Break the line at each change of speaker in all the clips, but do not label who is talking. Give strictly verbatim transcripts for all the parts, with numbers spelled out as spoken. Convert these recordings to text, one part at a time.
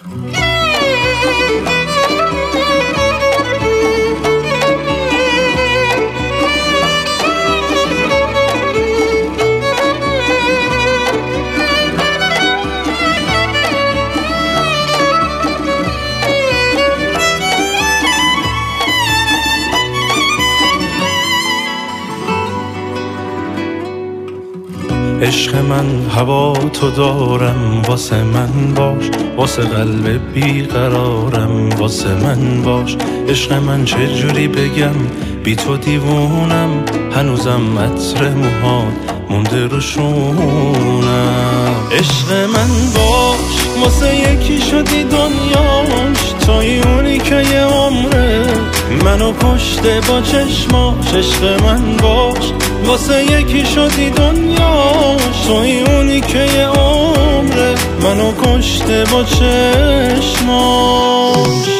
عشق من هوا تو دارم، واسه من باش، واسه قلب بیقرارم واسه من باش. عشق من چجوری بگم بی تو دیوونم، هنوزم عطر موهات مونده رو شونم. عشق من باش، واسه یکی شدی دنیاش، توی اونی که یه عمره منو کشته با چشماش. عشق من باش، واسه یکی شدی دنیاش، توی اونی که یه عمره منو کشته با چشماش.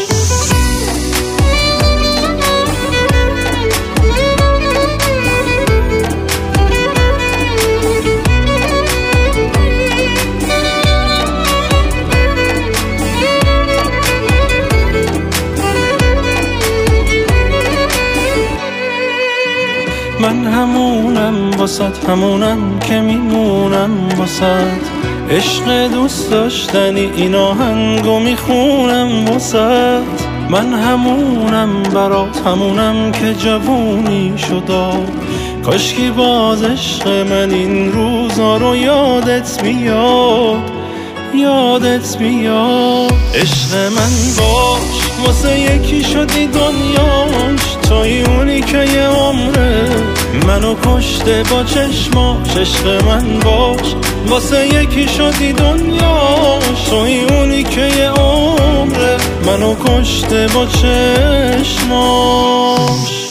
من همونم واسط، همونم که میمونم واسط. عشق دوست داشتنی این آهنگو میخونم واسط. من همونم برات، همونم که جوونی شدا. کاشکی باز عشق من این روزا رو یادت میاد، یادت میاد. عشق من باش، واسه یکی شدی دنیاش، توی اونی که یه عمره منو کشته با چشماش. عشق من باش، واسه یکی شدی دنیاش، توی اونی که یه عمره منو کشته با چشماش.